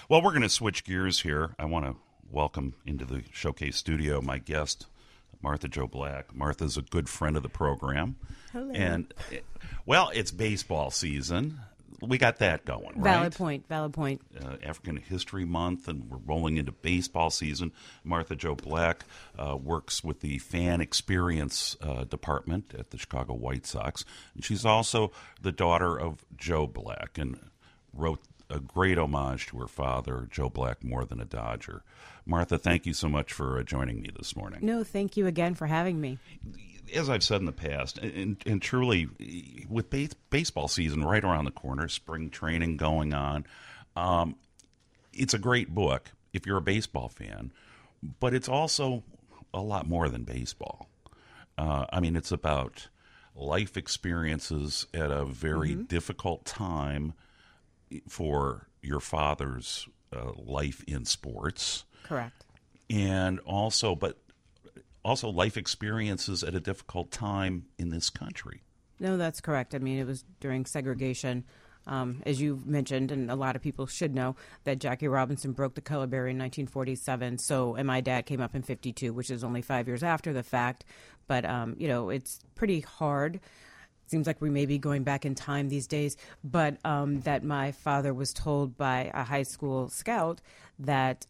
Well, we're going to switch gears here. I want to welcome into the Showcase studio my guest, Martha Jo Black. Martha's a good friend of the program. Hello. And, well, it's baseball season. We got that going, right? Valid point. African History Month, and we're rolling into baseball season. Martha Jo Black works with the fan experience department at the Chicago White Sox. And she's also the daughter of Joe Black and wrote a great homage to her father, Joe Black, more than a Dodger. Martha, thank you so much for joining me this morning. No, thank you again for having me. As I've said in the past, and truly, with baseball season right around the corner, spring training going on, it's a great book if you're a baseball fan, but it's also a lot more than baseball. It's about life experiences at a very difficult time for your father's life in sports. Correct. And also life experiences at a difficult time in this country. No, that's correct. I mean, it was during segregation, as you mentioned, and a lot of people should know that Jackie Robinson broke the color barrier in 1947. And my dad came up in 52, which is only 5 years after the fact. But, it's pretty hard. Seems like we may be going back in time these days, but that my father was told by a high school scout that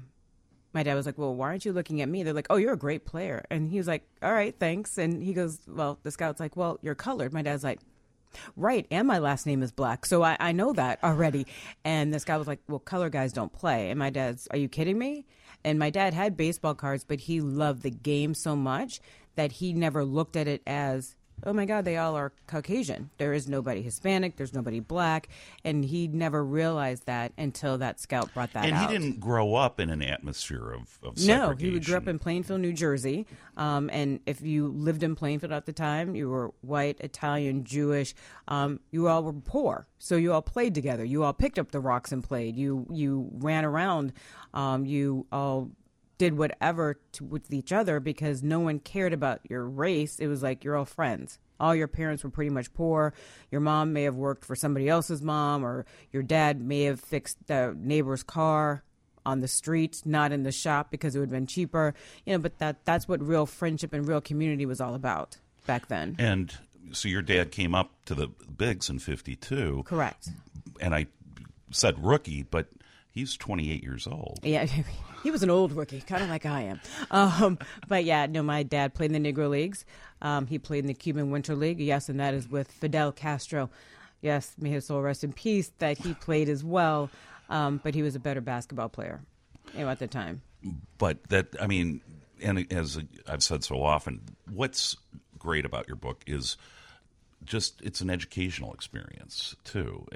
my dad was like, well, why aren't you looking at me? They're like, oh, you're a great player. And he was like, all right, thanks. And he goes, well, the scout's like, well, you're colored. My dad's like, right, and my last name is Black, so I know that already. And the scout was like, well, color guys don't play. And my dad's, are you kidding me? And my dad had baseball cards, but he loved the game so much that he never looked at it as, oh my God, they all are Caucasian. There is nobody Hispanic. There's nobody Black. And he never realized that until that scout brought that out. And he didn't grow up in an atmosphere of segregation. No, he grew up in Plainfield, New Jersey. And if you lived in Plainfield at the time, you were white, Italian, Jewish. You all were poor. So you all played together. You all picked up the rocks and played. You ran around. You all did whatever with each other because no one cared about your race. It was like you're all friends. All your parents were pretty much poor. Your mom may have worked for somebody else's mom, or your dad may have fixed the neighbor's car on the street, not in the shop because it would have been cheaper. But that's what real friendship and real community was all about back then. And so your dad came up to the bigs in 52. Correct. And I said rookie, but he's 28 years old. Yeah, he was an old rookie, kind of like I am. But yeah, no, my dad played in the Negro Leagues. He played in the Cuban Winter League. Yes, and that is with Fidel Castro. Yes, may his soul rest in peace, that he played as well. But he was a better basketball player at the time. But and as I've said so often, what's great about your book is just it's an educational experience, too.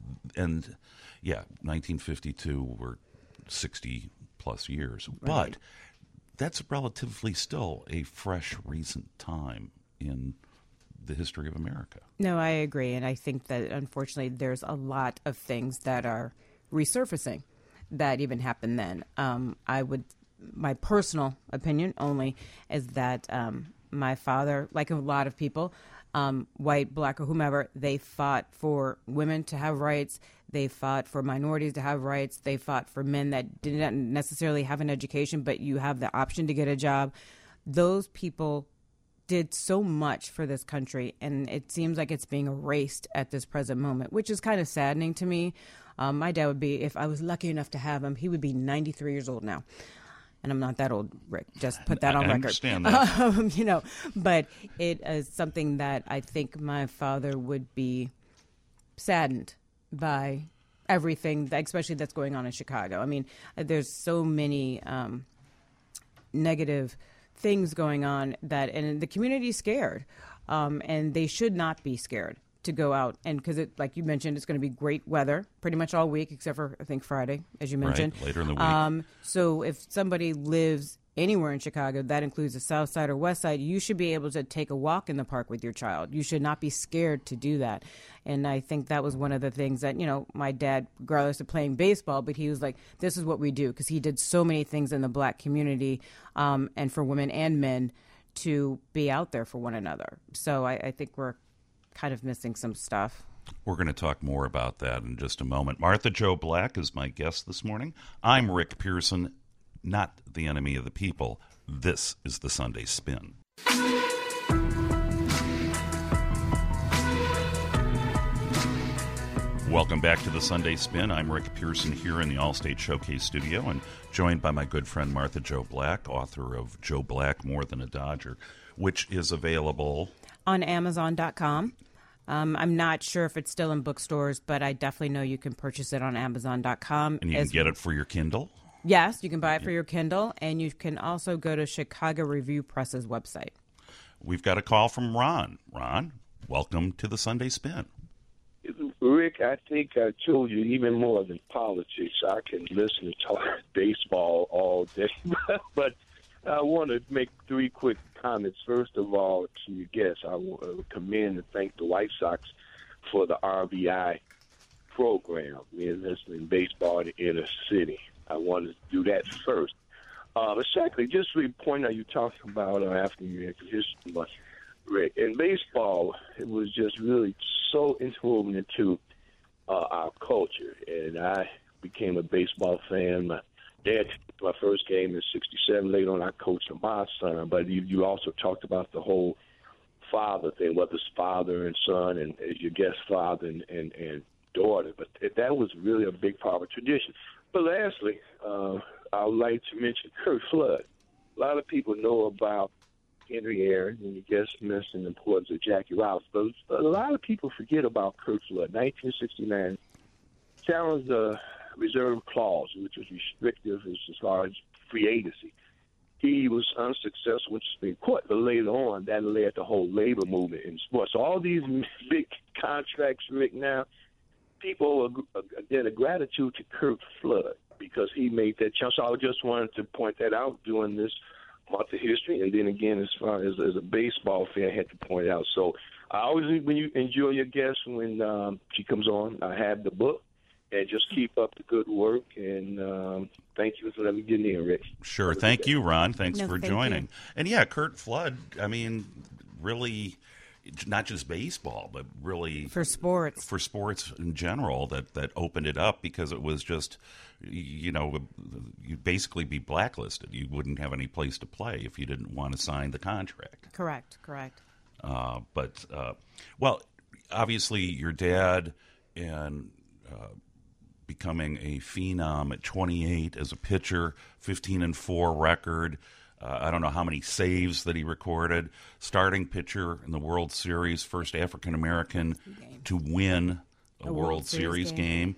1952 were 60-plus years. Right. But that's relatively still a fresh, recent time in the history of America. No, I agree. And I think that, unfortunately, there's a lot of things that are resurfacing that even happened then. My personal opinion only is that my father, like a lot of people, white, Black, or whomever, they fought for women to have rights. They fought for minorities to have rights. They fought for men that didn't necessarily have an education, but you have the option to get a job. Those people did so much for this country, and it seems like it's being erased at this present moment, which is kind of saddening to me. My dad would be, if I was lucky enough to have him, he would be 93 years old now. And I'm not that old, Rick. Just put that on record. I understand that. But it is something that I think my father would be saddened by everything, especially that's going on in Chicago. I mean, there's so many negative things going on and the community's scared, and they should not be scared to go out. And because like you mentioned, it's going to be great weather pretty much all week, except for, I think, Friday, as you mentioned. Right, later in the week. So if somebody lives anywhere in Chicago, that includes the South Side or West Side, you should be able to take a walk in the park with your child. You should not be scared to do that. And I think that was one of the things that, my dad, regardless of playing baseball, but he was like, this is what we do, because he did so many things in the Black community and for women and men to be out there for one another. So I think we're kind of missing some stuff. We're going to talk more about that in just a moment. Martha Jo Black is my guest this morning. I'm Rick Pearson, not the enemy of the people. This is the Sunday Spin. Welcome back to the Sunday Spin. I'm Rick Pearson here in the Allstate Showcase studio and joined by my good friend Martha Jo Black, author of Joe Black, More Than a Dodger, which is available on Amazon.com. I'm not sure if it's still in bookstores, but I definitely know you can purchase it on Amazon.com. And you can get it for your Kindle? Yes, you can buy it for your Kindle, and you can also go to Chicago Review Press's website. We've got a call from Ron. Ron, welcome to the Sunday Spin. Rick, I think I told you even more than politics. I can listen to talk baseball all day. But I want to make three quick comments. First of all, to your guests, I want to commend and thank the White Sox for the RBI program, in baseball in the inner city. I wanted to do that first. But secondly, just to point out, you talked about African American history, Rick. In baseball, it was just really so interwoven into our culture, and I became a baseball fan. My dad, my first game in '67. Later on, I coached my son. But you also talked about the whole father thing, whether it's father and son, and your guest father and daughter. But that was really a big part of a tradition. But lastly, I would like to mention Curt Flood. A lot of people know about Henry Aaron, and you just mentioned the importance of Jackie Robinson. But a lot of people forget about Curt Flood. 1969 challenged the reserve clause, which was restrictive as far as free agency. He was unsuccessful with the Supreme Court, but later on, that led the whole labor movement in sports. So all these big contracts, Rick, now, people are again a gratitude to Curt Flood because he made that chance. So I just wanted to point that out during this month of history, and then again, as far as a baseball fan, I had to point it out. So I always, when you enjoy your guest when she comes on, I have the book, and just keep up the good work, and thank you for letting me get in, Rick. Sure. Thank you, Ron. Thanks for thank joining. you. And yeah, Curt Flood, I mean, really, not just baseball, but really For sports in general, that opened it up because it was just, you'd basically be blacklisted. You wouldn't have any place to play if you didn't want to sign the contract. Correct. Well, obviously your dad and becoming a phenom at 28 as a pitcher, 15-4 record. I don't know how many saves that he recorded. Starting pitcher in the World Series, first African American to win a World Series game.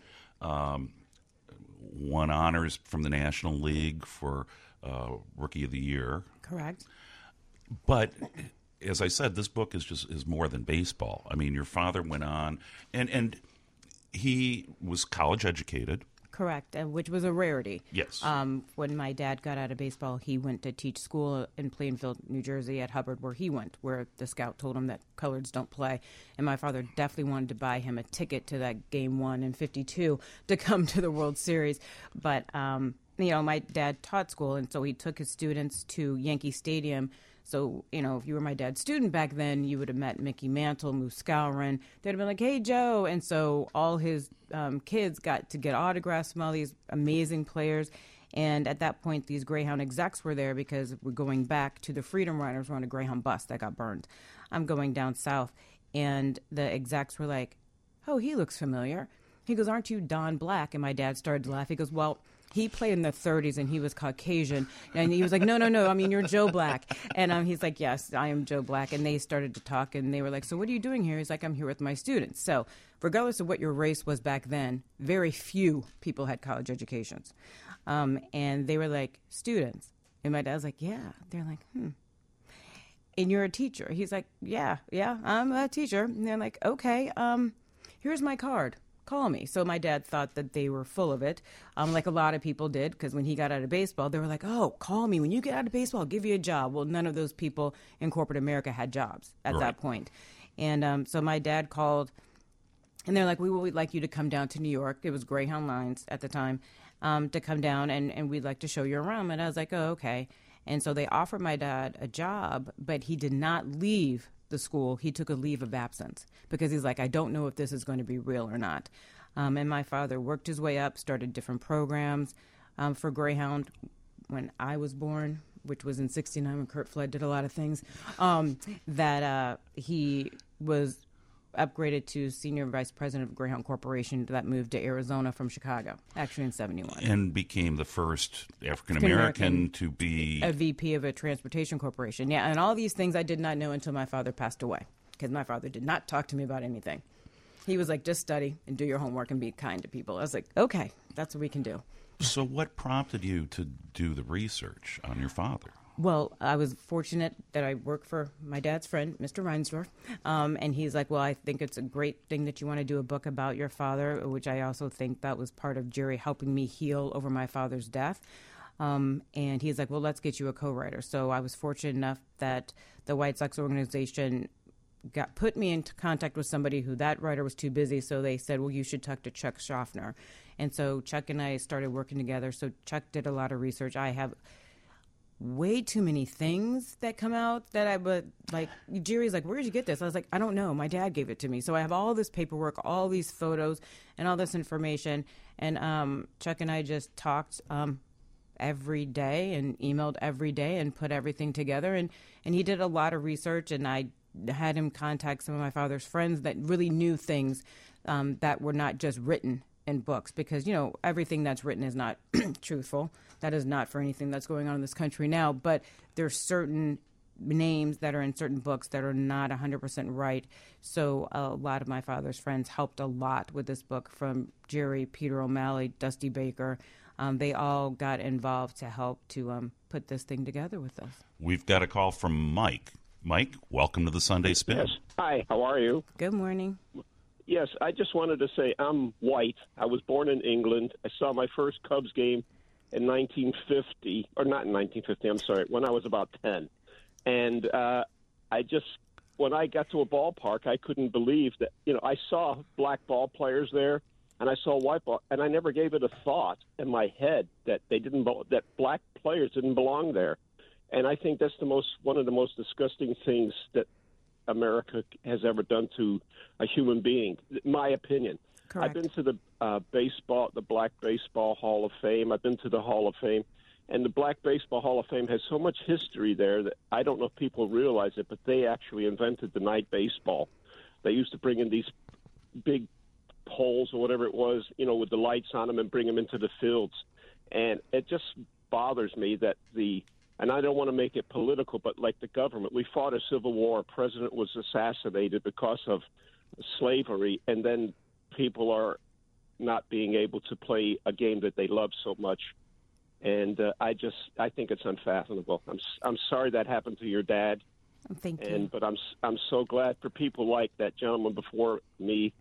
Won honors from the National League for Rookie of the Year. Correct. But as I said, this book is more than baseball. I mean, your father went on, and he was college educated. Correct, which was a rarity. Yes. When my dad got out of baseball, he went to teach school in Plainfield, New Jersey at Hubbard, where he went, where the scout told him that coloreds don't play. And my father definitely wanted to buy him a ticket to that game 1 in '52 to come to the World Series. But, my dad taught school, and so he took his students to Yankee Stadium. So, if you were my dad's student back then, you would have met Mickey Mantle, Moose Skowron. They'd have been like, hey, Joe. And so all his kids got to get autographs from all these amazing players. And at that point, these Greyhound execs were there because we're going back to the Freedom Riders were on a Greyhound bus that got burned. I'm going down south. And the execs were like, oh, he looks familiar. He goes, aren't you Don Black? And my dad started to laugh. He goes, well, he played in the 30s and he was Caucasian. And he was like, no, I mean, you're Joe Black. And he's like, yes, I am Joe Black. And they started to talk and they were like, so what are you doing here? He's like, I'm here with my students. So regardless of what your race was back then, very few people had college educations. And they were like, students. And my dad was like, yeah. They're like, And you're a teacher. He's like, yeah, I'm a teacher. And they're like, okay, here's my card. Call me. So my dad thought that they were full of it, like a lot of people did, because when he got out of baseball, they were like, oh, call me. When you get out of baseball, I'll give you a job. Well, none of those people in corporate America had jobs at that point. And so my dad called, and they're like, we would like you to come down to New York. It was Greyhound Lines at the time, to come down, and we'd like to show you around. And I was like, oh, okay. And so they offered my dad a job, but he did not leave the school, he took a leave of absence because he's like, I don't know if this is going to be real or not. And my father worked his way up, started different programs for Greyhound when I was born, which was in '69 when Curt Flood did a lot of things, that he was upgraded to senior vice president of Greyhound Corporation that moved to Arizona from Chicago, actually in '71. And became the first African-American to be a VP of a transportation corporation. Yeah, and all these things I did not know until my father passed away, because my father did not talk to me about anything. He was like, just study and do your homework and be kind to people. I was like, okay, that's what we can do. So what prompted you to do the research on your father? Well, I was fortunate that I worked for my dad's friend, Mr. Reinsdorf, and he's like, well, I think it's a great thing that you want to do a book about your father, which I also think that was part of Jerry helping me heal over my father's death. And he's like, well, let's get you a co-writer. So I was fortunate enough that the White Sox organization put me into contact with somebody who that writer was too busy, so they said, well, you should talk to Chuck Schaffner. And so Chuck and I started working together. So Chuck did a lot of research. I have way too many things that come out that I would like. Jerry's like, where did you get this? I was like, I don't know. My dad gave it to me. So I have all this paperwork, all these photos, and all this information. And Chuck and I just talked every day and emailed every day and put everything together. And he did a lot of research, and I had him contact some of my father's friends that really knew things that were not just written in books, because, you know, everything that's written is not truthful. That is not for anything that's going on in this country now. But there's certain names that are in certain books that are not 100% right. So a lot of my father's friends helped a lot with this book, from Jerry, Peter O'Malley, Dusty Baker. They all got involved to help to put this thing together with us. We've got a call from Mike. Mike, welcome to the Sunday Spin. Yes. Hi, how are you? Good morning. Yes, I just wanted to say I'm white. I was born in England. I saw my first Cubs game in 1950, or not in 1950, I'm sorry, when I was about 10. And when I got to a ballpark, I couldn't believe that, you know, I saw black ball players there, and I saw white ball, and I never gave it a thought in my head that that black players didn't belong there. And I think that's one of the most disgusting things that America has ever done to a human being, my opinion. Correct. I've been to the the Black Baseball Hall of Fame. I've been to the Hall of Fame. And the Black Baseball Hall of Fame has so much history there that I don't know if people realize it, but they actually invented the night baseball. They used to bring in these big poles or whatever it was, you know, with the lights on them and bring them into the fields. And it just bothers me that and I don't want to make it political, but like the government, we fought a civil war. A president was assassinated because of slavery, and then people are not being able to play a game that they love so much. And I think it's unfathomable. I'm sorry that happened to your dad. Thank you. But I'm so glad for people like that gentleman before me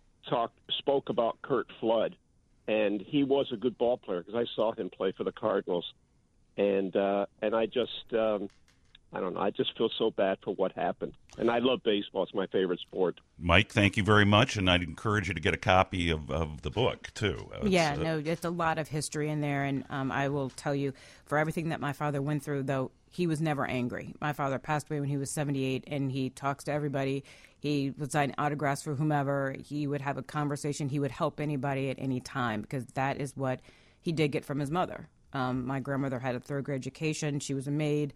spoke about Curt Flood, and he was a good ball player because I saw him play for the Cardinals. And I just, I don't know, I just feel so bad for what happened. And I love baseball. It's my favorite sport. Mike, thank you very much, and I'd encourage you to get a copy of the book, too. It's a lot of history in there, and I will tell you, for everything that my father went through, though, he was never angry. My father passed away when he was 78, and he talks to everybody. He would sign autographs for whomever. He would have a conversation. He would help anybody at any time, because that is what he did get from his mother. My grandmother had a third-grade education. She was a maid.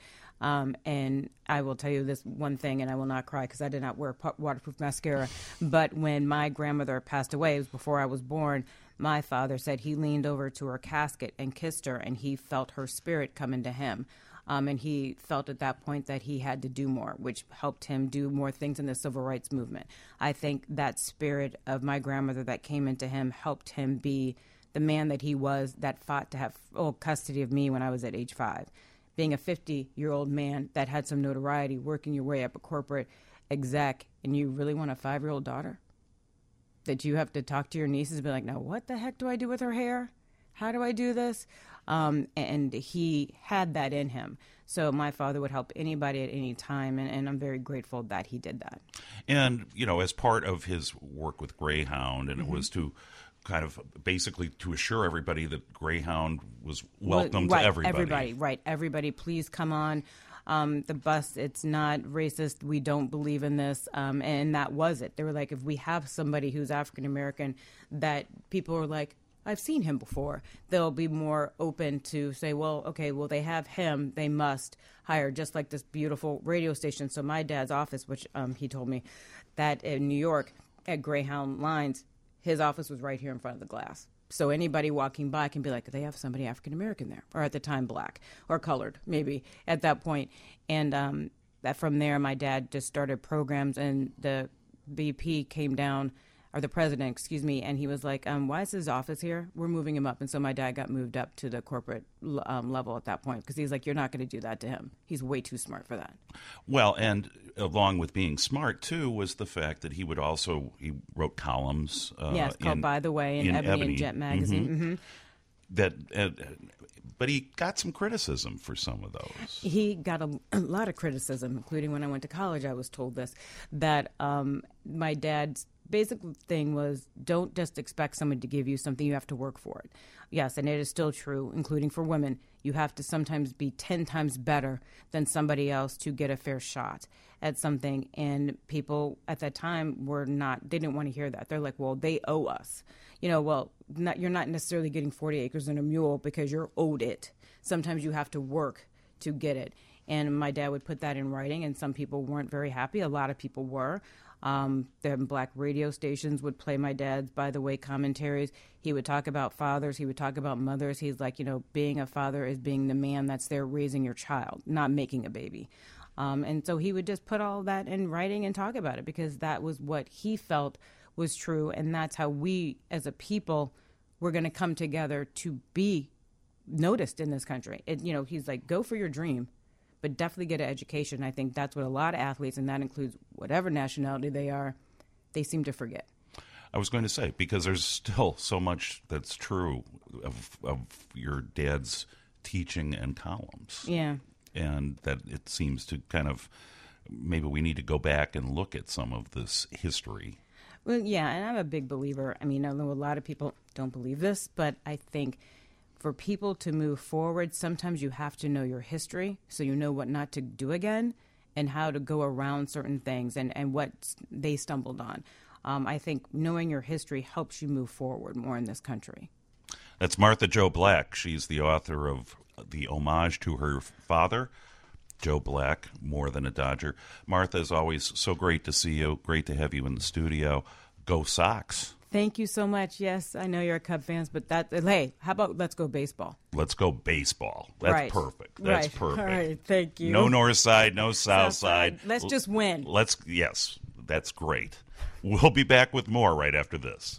And I will tell you this one thing, and I will not cry because I did not wear waterproof mascara. But when my grandmother passed away, it was before I was born, my father said he leaned over to her casket and kissed her, and he felt her spirit come into him. And he felt at that point that he had to do more, which helped him do more things in the civil rights movement. I think that spirit of my grandmother that came into him helped him be the man that he was, that fought to have full custody of me when I was at age 5. Being a 50-year-old man that had some notoriety, working your way up a corporate exec, and you really want a 5-year-old daughter? That you have to talk to your nieces and be like, now what the heck do I do with her hair? How do I do this? And he had that in him. So my father would help anybody at any time, and I'm very grateful that he did that. And, you know, as part of his work with Greyhound, and it was to kind of basically to assure everybody that Greyhound was welcome to everybody. Everybody, please come on. the bus, it's not racist. We don't believe in this. And that was it. They were like, if we have somebody who's African American that people are like, I've seen him before, they'll be more open to say, well, okay, well, they have him, they must hire, just like this beautiful radio station. So my dad's office, which he told me that in New York at Greyhound Lines, his office was right here in front of the glass. So anybody walking by can be like, they have somebody African American there, or at the time black or colored, maybe at that point. And that from there, my dad just started programs, and the BP came down, or the president, excuse me, and he was like, why is his office here? We're moving him up. And so my dad got moved up to the corporate level at that point, because he's like, you're not going to do that to him. He's way too smart for that. Well, and along with being smart, too, was the fact that he wrote columns. Yes, called By the Way in Ebony and Jet magazine. Mm-hmm. But he got some criticism for some of those. He got a lot of criticism, including when I went to college. I was told this, that my dad's basic thing was, don't just expect someone to give you something, you have to work for it. Yes, and it is still true, including for women. You have to sometimes be 10 times better than somebody else to get a fair shot at something. And people at that time they didn't want to hear that. They're like, well, they owe us. Well, you're not necessarily getting 40 acres and a mule because you're owed it. Sometimes you have to work to get it. And my dad would put that in writing, and some people weren't very happy. A lot of people were. The black radio stations would play my dad's By the Way commentaries. He would talk about fathers. He would talk about mothers. He's like, being a father is being the man that's there raising your child, not making a baby. And so he would just put all that in writing and talk about it, because that was what he felt was true. And that's how we as a people were going to come together to be noticed in this country. He's like, go for your dream, but definitely get an education. I think that's what a lot of athletes, and that includes whatever nationality they are, they seem to forget. I was going to say, because there's still so much that's true of your dad's teaching and columns. Yeah. And that it seems to kind of, maybe we need to go back and look at some of this history. Well, yeah, and I'm a big believer. I mean, I know a lot of people don't believe this, but I think for people to move forward, sometimes you have to know your history so you know what not to do again and how to go around certain things and what they stumbled on. I think knowing your history helps you move forward more in this country. That's Martha Jo Black. She's the author of the homage to her father, Joe Black, More Than a Dodger. Martha, is always so great to see you. Great to have you in the studio. Go Sox. Thank you so much. Yes, I know you're a Cub fans, but hey, how about let's go baseball? Let's go baseball. That's right. Perfect. That's right. perfect. All right, thank you. No north side, no south side. Let's just win. Yes, that's great. We'll be back with more right after this.